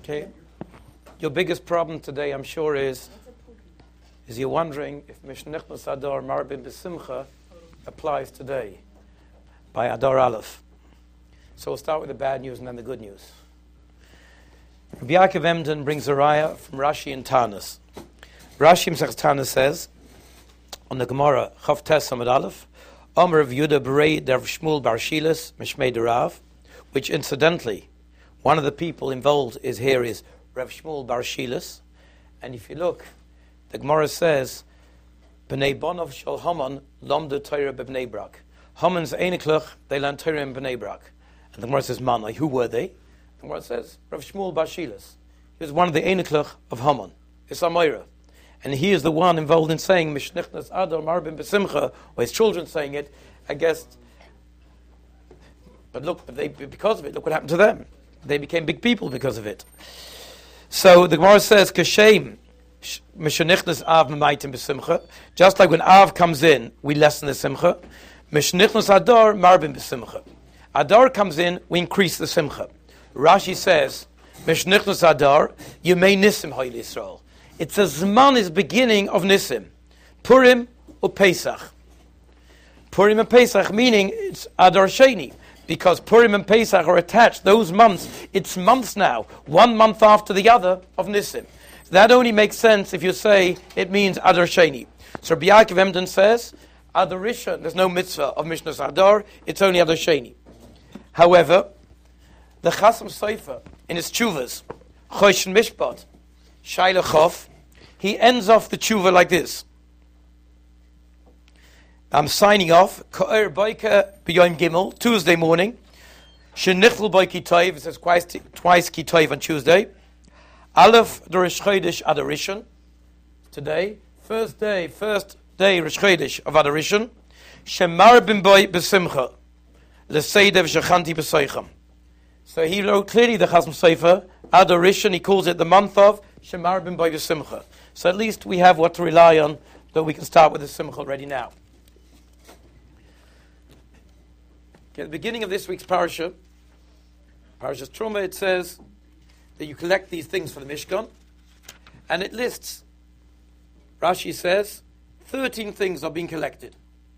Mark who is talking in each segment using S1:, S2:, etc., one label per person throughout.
S1: Okay. Your biggest problem today, I'm sure, is you're wondering if Mishnichnas Adar Marbim B'Simcha applies today by Adar Aleph. So we'll start with the bad news and then the good news. Rabbi Yaakov Emden brings a raya from Rashi and Tanis. Rashi in Tanis says, on the Gemara, Chav Tes Amud Aleph, Omer of Yehuda Berei der Shmuel Bar Shilas Mishmei Derav, which incidentally, one of the people involved is Rav Shmuel Bar Shilas. And if you look, the Gemara says, B'nei Bonov Shel Haman Lomdu Torah B'nei Brak. Haman's Einikluch, they learned Torah in B'nei Brak. And the Gemara says, Manai, who were they? The Gemara says, Rav Shmuel Bar Shilas. He was one of the Einikluch of Haman. It's Amoira. And he is the one involved in saying, Mishnichnas Adar Marbim B'Simcha, or his children saying it, I guess. But look, because of it, look what happened to them. They became big people because of it. So the Gemara says, Kashem, Mishnichnas Av M'maitim B'Simcha. Just like when Av comes in, we lessen the Simcha. Mishnichnas Adar Marbim B'Simcha. Adar comes in, we increase the Simcha. Rashi says, Mishnichnas Adar, Yemei Nisim Hoyle Yisrael. It's a Zman is beginning of Nisim. Purim or Pesach. Purim and Pesach meaning it's Adar Sheni. Because Purim and Pesach are attached, those months, it's months now, 1 month after the other of Nisim. That only makes sense if you say it means Adar Sheni. So Rabbi Yaakov Emden says, Adar Rishon, there's no mitzvah of Mishnas Adar, it's only Adar Sheni. However, the Chasam Sofer, in his Tshuvas, Choshen Mishpat, Shaila Chof, he ends off the Tshuva like this. I'm signing off. Ka'er Baika B'Yom Gimel, Tuesday morning. Shenichel By Kitayv, it says twice Kitayv on Tuesday. Aleph the Rosh Chodesh Adar Rishon. Today, first day Rosh Chodesh of Adar Rishon. Shemar Bin Boy B'Simcha. L'Seidev Shechanti B'Soicham. So he wrote clearly the Chasam Sofer, Adar Rishon, he calls it the month of Shemar Bin Boy B'Simcha. So at least we have what to rely on, that we can start with the Simcha already now. At the beginning of this week's parasha, Parashas Truma, it says that you collect these things for the Mishkan, and it lists, Rashi says, 13 things are being collected.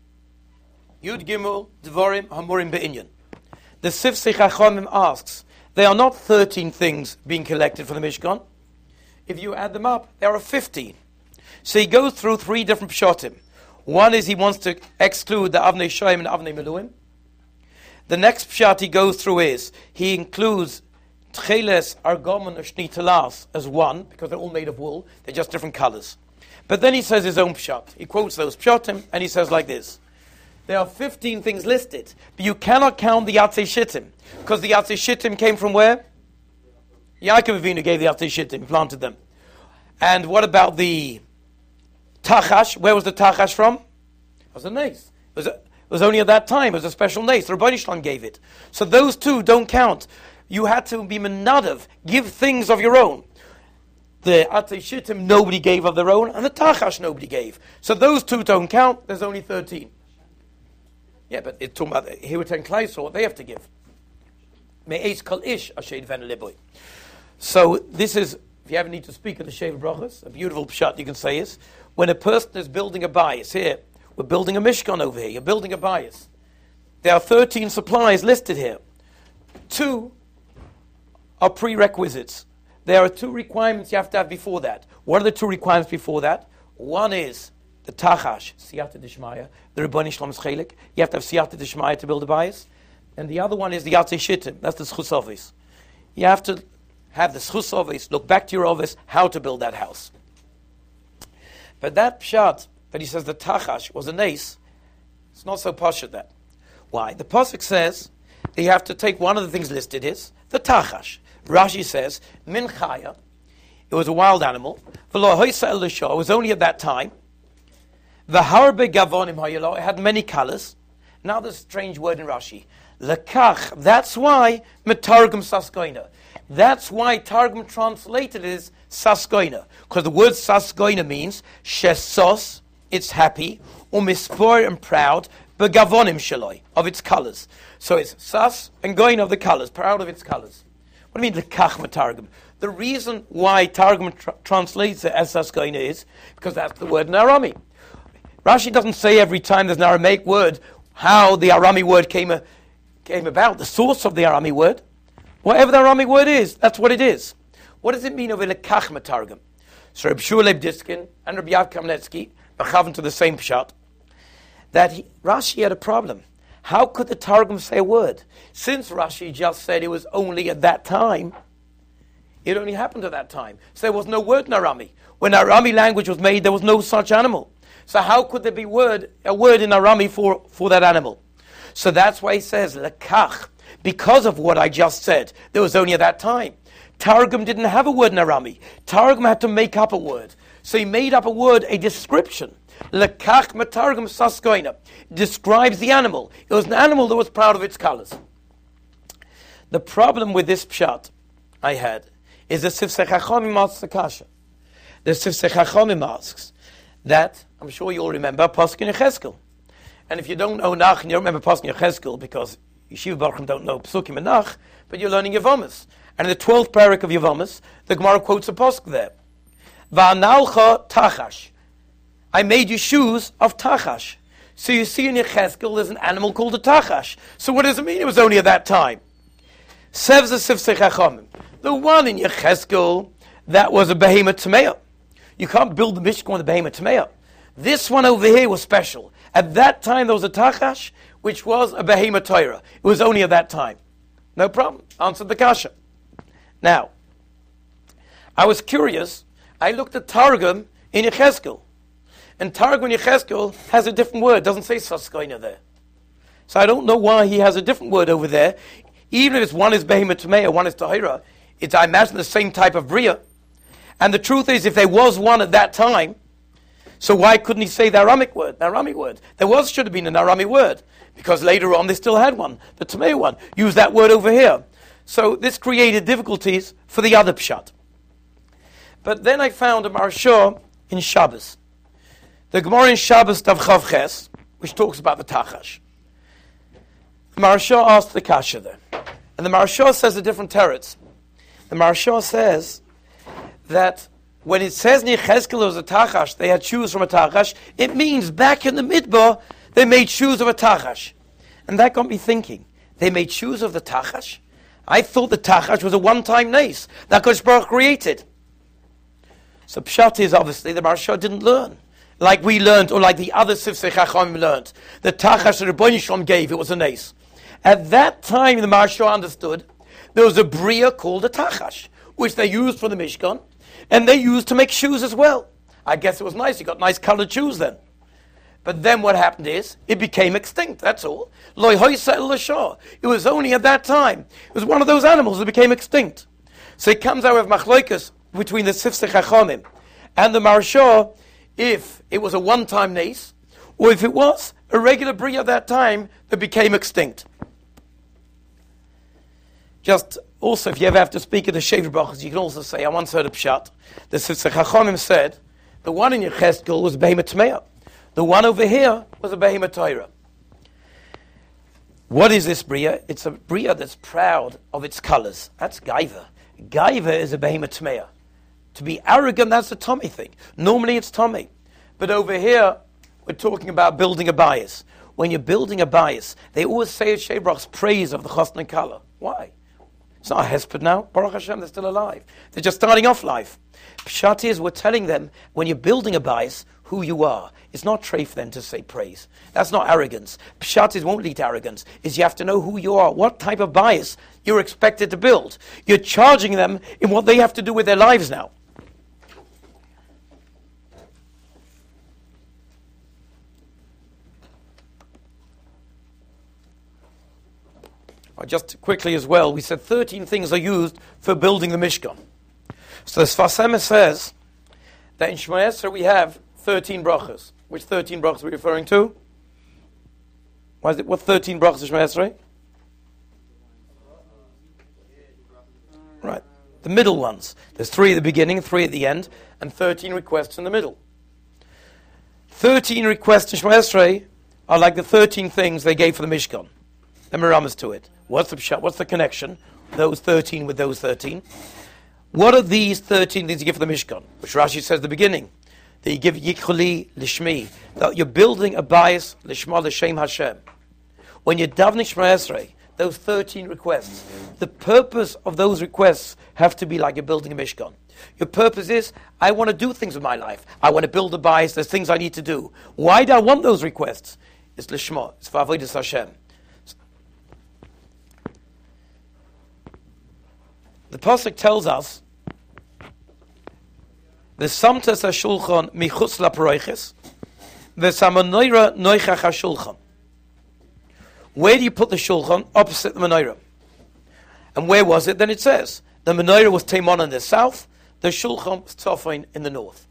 S1: Yud Gimel, Dvarim, Hamurim Be'inyan. The Sifsei Chachamim asks, there are not 13 things being collected for the Mishkan. If you add them up, there are 15. So he goes through 3 different pshatim. One is he wants to exclude the Avnei Shoyim and Avnei Meluim. The next pshat he goes through is, he includes Tcheles, Argomon, and Shnitalas as one, because they're all made of wool, they're just different colors. But then he says his own pshat. He quotes those pshatim, and he says like this. There are 15 things listed, but you cannot count the Yatzei Shittim, because the Yatzei Shittim came from where? Yaakov Avinu gave the Yatzei Shittim, planted them. And what about the Tachash? Where was the Tachash from? It was a nace. It was only at that time. It was a special nace. The Rebbeinu Shalom gave it. So those two don't count. You had to be menadav, give things of your own. The Yatzei Shittim nobody gave of their own, and the Tachash nobody gave. So those two don't count. There's only 13. Yeah, but it's talking about here with 10 Klaisor, what they have to give. Me'ez kol ish ashed ven liboy. So this is, if you ever need to speak of the Sheva Brachos, a beautiful pshat you can say is, when a person is building a bias, here, we're building a Mishkan over here, you're building a bias. There are 13 supplies listed here. 2 are prerequisites. There are 2 requirements you have to have before that. What are the 2 requirements before that? One is the Tachash, Siyata Dishmaya, the Rebbeinu Shalom's Chelik. You have to have Siyata Dishmaya to build a bias. And the other one is the Yatzei Shittim, that's the Schus Ovis. You have to have the Schus Ovis, look back to your Ovis, how to build that house. But that pshat, that he says the Tachash was a nace, it's not so posh at that. Why? The Pasuk says that you have to take one of the things listed is the Tachash. Rashi says, Min Chaya, it was a wild animal. V'lo hoisa el l'sho, it was only at that time. V'harbe gavonim hayelo, it had many colors. Now there's a strange word in Rashi. Lekach, that's why metargum saskoina. That's why Targum translated it as saskoina. Because the word saskoina means shesos, it's happy, or mispor and proud, but gavonim shaloi, of its colors. So it's sas and goin of the colors, proud of its colors. What do you mean lekach matargum? The reason why Targum translates it as saskoina is because that's the word in Arami. Rashi doesn't say every time there's an Aramaic word how the Arami word came about, the source of the Arami word. Whatever the Arami word is, that's what it is. What does it mean over lekach matargum? So Reb Shua Leib Diskin and Reb Yav Kamnetsky are to the same pshat, that Rashi had a problem. How could the Targum say a word? Since Rashi just said it was only at that time, it only happened at that time. So there was no word in Arami. When Arami language was made, there was no such animal. So how could there be a word in Arami for that animal? So that's why he says, lekach, because of what I just said, there was only at that time. Targum didn't have a word in Arami. Targum had to make up a word. So he made up a word, a description. Lekach matargum saskoina describes the animal. It was an animal that was proud of its colors. The problem with this pshat I had is the Sifsei Chachamim asks the kasha. The Sifsei Chachamim asks that, I'm sure you all remember, Pasuk Yechezkel. And if you don't know Nach, and you don't remember Pasuk Yechezkel, because Yeshiva Baruchim don't know Psukim and Nach, but you're learning Yevomis. And in the 12th parak of Yevomis, the Gemara quotes a Pasuk there. Va'analcha tachash. I made you shoes of tachash. So you see in Yechezkel, there's an animal called a tachash. So what does it mean it was only at that time? Sevza Sifsei Chachamim. The one in Yechezkel, that was a behemoth tameah. You can't build the Mishkan with a behemoth tameah. This one over here was special. At that time, there was a tachash, which was a behemoth Torah. It was only at that time. No problem. Answered the kasha. Now, I was curious. I looked at Targum in Yechezkel. And Targum in Yechezkel has a different word. It doesn't say saskoina there. So I don't know why he has a different word over there. Even if it's one is behemoth tameah, one is tahira, it's, I imagine, the same type of bria. And the truth is, if there was one at that time, so why couldn't he say the Aramic word? The Arami word. Should have been an Arami word, because later on they still had one, the tameah one. Use that word over here. So this created difficulties for the other pshat. But then I found a Maharsha in Shabbos. The Gemara in Shabbos Tav Chav Ches, which talks about the Tachash. The Maharsha asked the kasha there. And the Maharsha says a different teretz. The Maharsha says that when it says in Yechezkel was a Tachash, they had shoes from a Tachash, it means back in the Midbar, they made shoes of a Tachash. And that got me thinking, they made shoes of the Tachash? I thought the Tachash was a one-time nace that Kodesh Baruch created. So Pshat is obviously the Maharsha didn't learn. Like we learned, or like the other Sifsei Chachamim learned. The Tachash that Rebbeinu Shalom gave, it was a nace. At that time, the Maharsha understood there was a bria called a Tachash, which they used for the Mishkan, and they used to make shoes as well. I guess it was nice. You got nice colored shoes then. But then what happened is, it became extinct, that's all. Loi hoisa el lashah. It was only at that time. It was one of those animals that became extinct. So it comes out with machloikas between the Sifsei Chachamim and the Maharsha, if it was a one-time nace, or if it was a regular bria at that time that became extinct. Just also, if you ever have to speak at the Shevet Brachos, you can also say, I once heard a pshat. The Sifsei Chachamim said, the one in Yechezkel was behemoth tameah. The one over here was a behemoth Torah. What is this bria? It's a bria that's proud of its colors. That's gaiva. Gaiva is a behemoth tameah. To be arrogant, that's a tummy thing. Normally it's tummy. But over here, we're talking about building a bias. When you're building a bias, they always say at Shevet Brachos praise of the chosn and kala. Why? It's not a hesped now. Baruch Hashem, they're still alive. They're just starting off life. Pshat is, we're telling them, when you're building a bias, who you are. It's not treif then to say praise. That's not arrogance. Pshat is won't lead to arrogance. Is you have to know who you are, what type of bias you're expected to build. You're charging them in what they have to do with their lives now. Just quickly as well, we said 13 things are used for building the Mishkan. So the Sfas Emes says that in Shemona Esrei we have 13 brachas. Which 13 brachas are we referring to? What 13 brachas is Shemona Esrei? Right, the middle ones. There's 3 at the beginning, 3 at the end, and 13 requests in the middle. 13 requests in Shemona Esrei are like the 13 things they gave for the Mishkan. The miramas to it. What's the pshat? What's the connection? those 13 with those 13. What are these 13 things you give for the Mishkan? Which Rashi says at the beginning, that you give Yichuli Lishmi, that you're building a bias Lishma L'Shem Hashem. When you're davening Shema Esrei, those 13 requests, the purpose of those requests have to be like you're building a Mishkan. Your purpose is, I want to do things with my life. I want to build a bias, there's things I need to do. Why do I want those requests? It's Lishma, it's for Avodas Hashem. The Pasuk tells us, V'samtes hashulchan michutz laparoiches, v'samanoira noichach hashulchan. Where do you put the shulchan? Opposite the menorah. And where was it? Then it says, the menorah was Taimon in the south, the shulchan was Tzofin in the north.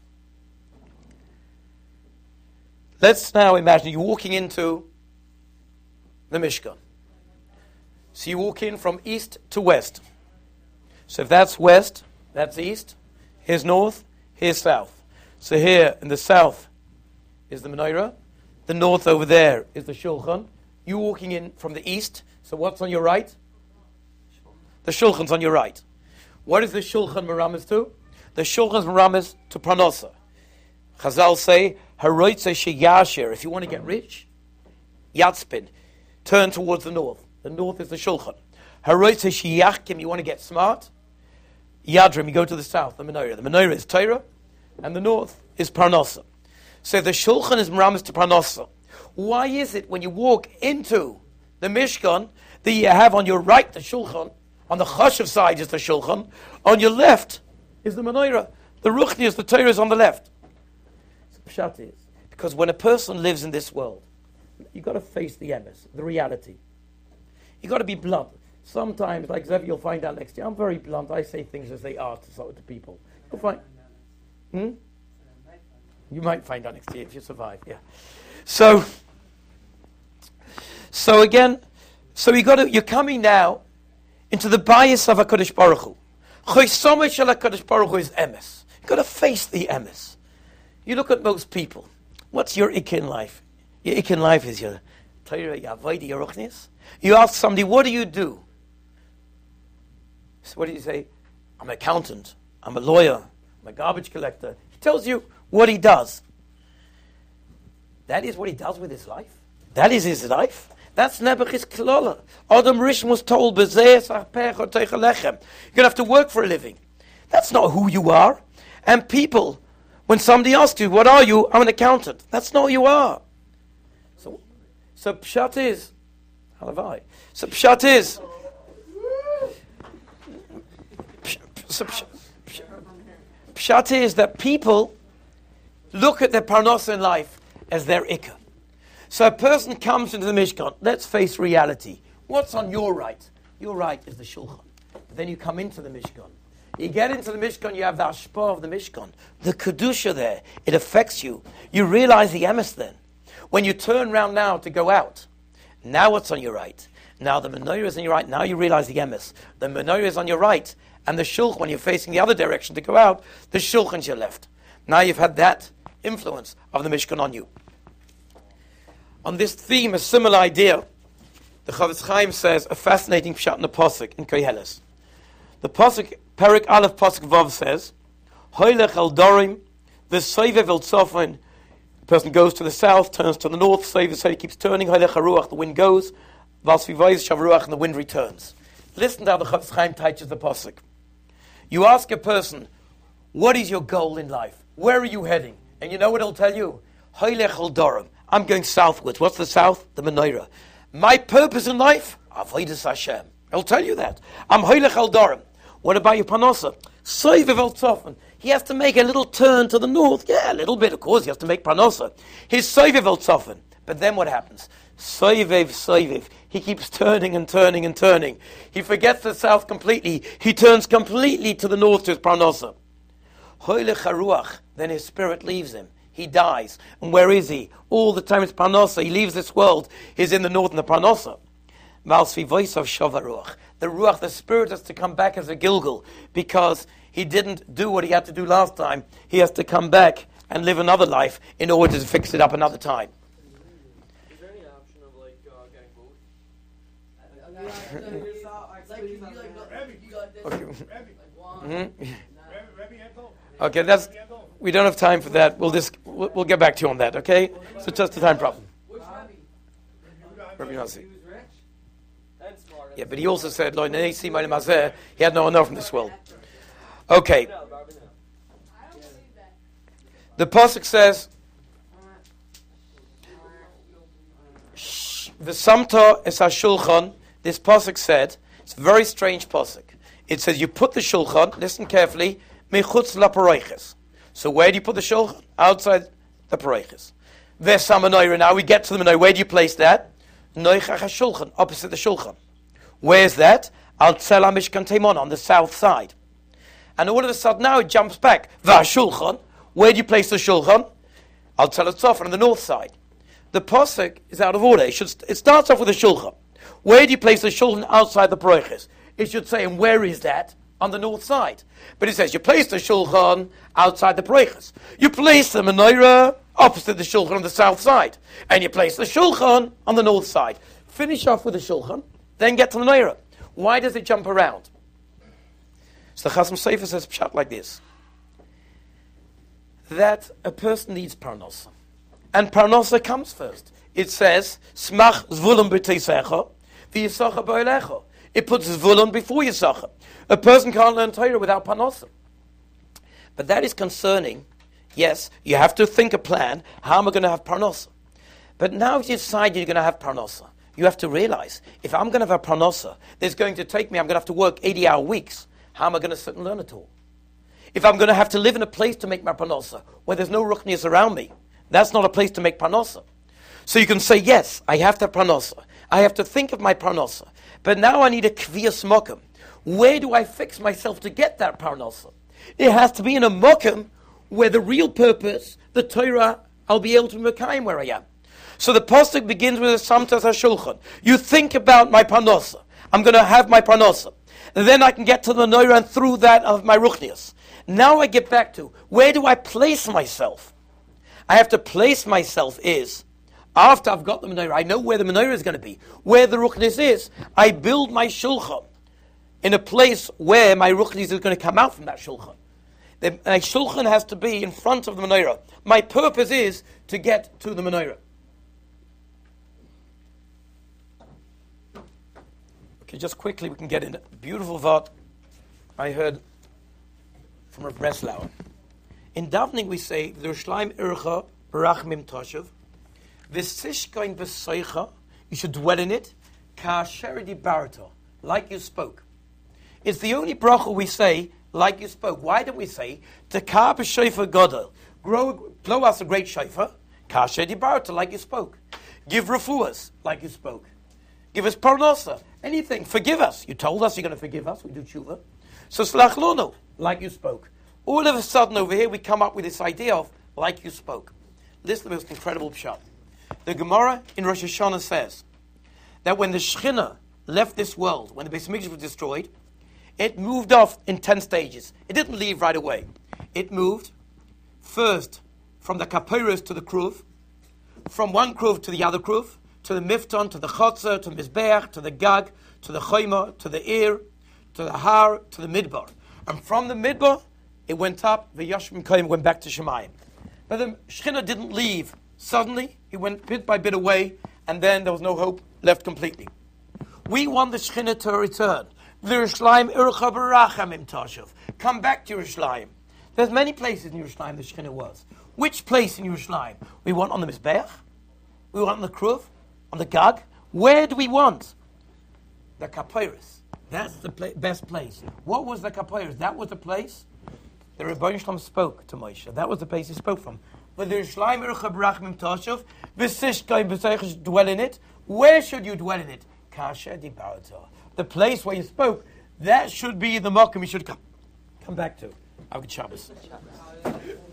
S1: Let's now imagine you walking into the Mishkan. So you walk in from east to west. So if that's west, that's east. Here's north, here's south. So here in the south is the menorah. The north over there is the shulchan. You walking in from the east. So what's on your right? The shulchan's on your right. What is the shulchan meramis to? The shulchan's meramis to parnosa. Chazal say, haroitze sheyasher. If you want to get rich, yatzpin, turn towards the north. The north is the shulchan. Haroitze sheyachkim. You want to get smart, Yadrim, you go to the south, the menorah. The menorah is Torah, and the north is Parnasa. So the Shulchan is Meramis to Parnasa. Why is it when you walk into the Mishkan that you have on your right the Shulchan, on the Chashav side is the Shulchan, on your left is the menorah. The Ruchni is the Torah is on the left. So Pshat is, because when a person lives in this world, you've got to face the emes, the reality. You've got to be blunt. Sometimes, like Zev, you'll find out next year, I'm very blunt. I say things as they are to people. You'll find... You might find out next year if you survive, yeah. So you're coming now into the bias of HaKadosh Baruch Hu. Choysomah shel HaKadosh Baruch Hu is emes. You've got to face the emes. You look at most people. What's your ik in life? Your ik in life is your Torah, your Avodah, your Ruchnis. You ask somebody, what do you do? So what do you say? I'm an accountant. I'm a lawyer. I'm a garbage collector. He tells you what he does. That is what he does with his life. That is his life. That's Nebuchadnezzar's klola. Adam Rishon was told, you're going to have to work for a living. That's not who you are. And people, when somebody asks you, what are you? I'm an accountant. That's not who you are. So Pshat is, Halavai. So Pshat is, Pshat is that people look at their parnasa in life as their ikka. So a person comes into the Mishkan. Let's face reality. What's on your right? Your right is the Shulchan. Then you come into the Mishkan. You get into the Mishkan, you have the Ashpah of the Mishkan. The Kedusha there, it affects you. You realize the emes then. When you turn around now to go out, now what's on your right? Now the menorah is on your right, now you realize the emes. The menorah is on your right, and the shulchan, when you're facing the other direction to go out, the shulchan's your left. Now you've had that influence of the Mishkan on you. On this theme, a similar idea, the Chavetz Chaim says a fascinating pshat in the Pasuk in Koheles. The Pasuk, Perik Aleph Pasuk Vav says, Hoylech el Dorim, v'soivev el Tzofin. The person goes to the south, turns to the north, so he keeps turning, Hoylech haruach, the wind goes, Vasvivoiz shavruach, and the wind returns. Listen to how the Chavetz Chaim teaches the Pasuk. You ask a person, what is your goal in life? Where are you heading? And you know what he'll tell you? Hoylech el Dorim. I'm going southwards. What's the south? The menorah. My purpose in life? Avodas Hashem. He'll tell you that. I'm Hoylech el Dorim. What about your panosa? Soivev el Tzofin. He has to make a little turn to the north. Yeah, a little bit, of course. He has to make panosa. He's Soivev el Tzofin. But then what happens? Soivev. He keeps turning and turning and turning. He forgets the south completely. He turns completely to the north to his panosa. Hoylech haruach. Then his spirit leaves him. He dies. And where is he? All the time it's Parnasa. He leaves this world. He's in the north in the Parnasa. The Ruach, the spirit, has to come back as a Gilgal because he didn't do what he had to do last time. He has to come back and live another life in order to fix it up another time.
S2: Is there any option of getting both?
S1: Okay. Okay, we don't have time for that. We'll get back to you on that. Okay, so just a time problem. Rabbi Yossi. Yeah, but he also said, he had no enough from this world. Okay. The pasuk says, "V'samta es hashulchan." This pasuk said, it's a very strange pasuk. It says you put the shulchan. Listen carefully. Mechutz laparoiches. So where do you put the shulchan? Outside the paroiches. V'sam menorah. Now we get to the menorah. Where do you place that? Noichach hashulchan, opposite the shulchan. Where's that? Al tzela mishkan teimon, on the south side. And all of a sudden now it jumps back. V'hashulchan. Where do you place the shulchan? Al tzela tzofan, on the north side. The pasuk is out of order. It starts off with the shulchan. Where do you place the shulchan outside the paroiches? It should say, and where is that? On the north side. But it says you place the shulchan outside the paroiches. You place the menorah opposite the shulchan on the south side. And you place the shulchan on the north side. Finish off with the shulchan, then get to the menorah. Why does it jump around? So the Chasam Sofer says pshat like this. That a person needs parnasa. And parnasa comes first. It says, Smach zvulun b'teisecha, v'yisacha b'olecha. It puts zvulun before yisacha. A person can't learn Torah without parnasa. But that is concerning. Yes, you have to think a plan. How am I going to have parnasa? But now if you decide you're going to have parnasa, you have to realize, if I'm going to have a parnasa, there's going to take me, I'm going to have to work 80-hour weeks. How am I going to sit and learn it all? If I'm going to have to live in a place to make my parnasa, where there's no ruchnias around me, that's not a place to make parnasa. So you can say, yes, I have to have parnasa. I have to think of my parnasa. But now I need a kviyas mokum. Where do I fix myself to get that parnasa? It has to be in a mokum where the real purpose, the Torah, I'll be able to mekayim where I am. So the pasuk begins with a samtas hashulchan. You think about my parnasa. I'm going to have my parnasa. And then I can get to the menorah and through that of my ruchnias. Now I get back to, where do I place myself? I have to place myself is, after I've got the menorah, I know where the menorah is going to be. Where the ruchnis is, I build my shulchan in a place where my ruchnis is going to come out from that shulchan. My shulchan has to be in front of the menorah. My purpose is to get to the menorah. Okay, just quickly we can get in a beautiful thought I heard from Rav Breslauer. In davening we say, "V'Yerushalayim ircha b'rachmim toshav, v'sishkain b'soicha." You should dwell in it, ka'asher dibarta, like you spoke. It's the only bracha we say, like you spoke. Why don't we say, "Tekah b'shofar gadol"? Blow us a great shofar, ka'asher dibarta, like you spoke. Give refuahs, like you spoke. Give us parnasa, anything. Forgive us. You told us you're going to forgive us. We do tshuva. So slach lonu, like you spoke. All of a sudden over here we come up with this idea of like you spoke. This is the most incredible pshat. The Gemara in Rosh Hashanah says that when the Shekhinah left this world, when the Beis Hamikdash was destroyed, it moved off in 10 stages. It didn't leave right away. It moved first from the Kapiros to the Kruv, from one Kruv to the other Kruv, to the Mifton, to the Chotzer, to the Mizbeach, to the Gag, to the Chayma, to the Ir, to the Har, to the Midbar. And from the Midbar, it went up, the Yashim Kaim went back to Shemayim. But the Shekhinah didn't leave suddenly. He went bit by bit away, and then there was no hope left completely. We want the Shekhinah to return. V'Yerushalayim ircha b'rachamim tashav. Come back to Yerushalayim. There's many places in Yerushalayim the Shekhinah was. Which place in Yerushalayim? We want on the Mizbeach? We want on the Kruv? On the Gag? Where do we want? The Kapiros. That's the best place. What was the Kapiros? That was the place the Rebbeinu Shalom spoke to Moshe. That was the place he spoke from. But the Yerushalayim ircha b'rachamim tashav, v'sishkaim b'seichas, dwell in it. Where should you dwell in it? Kasher dibarta. The place where you spoke, that should be the makom you should come back to. Avgad Shabbos.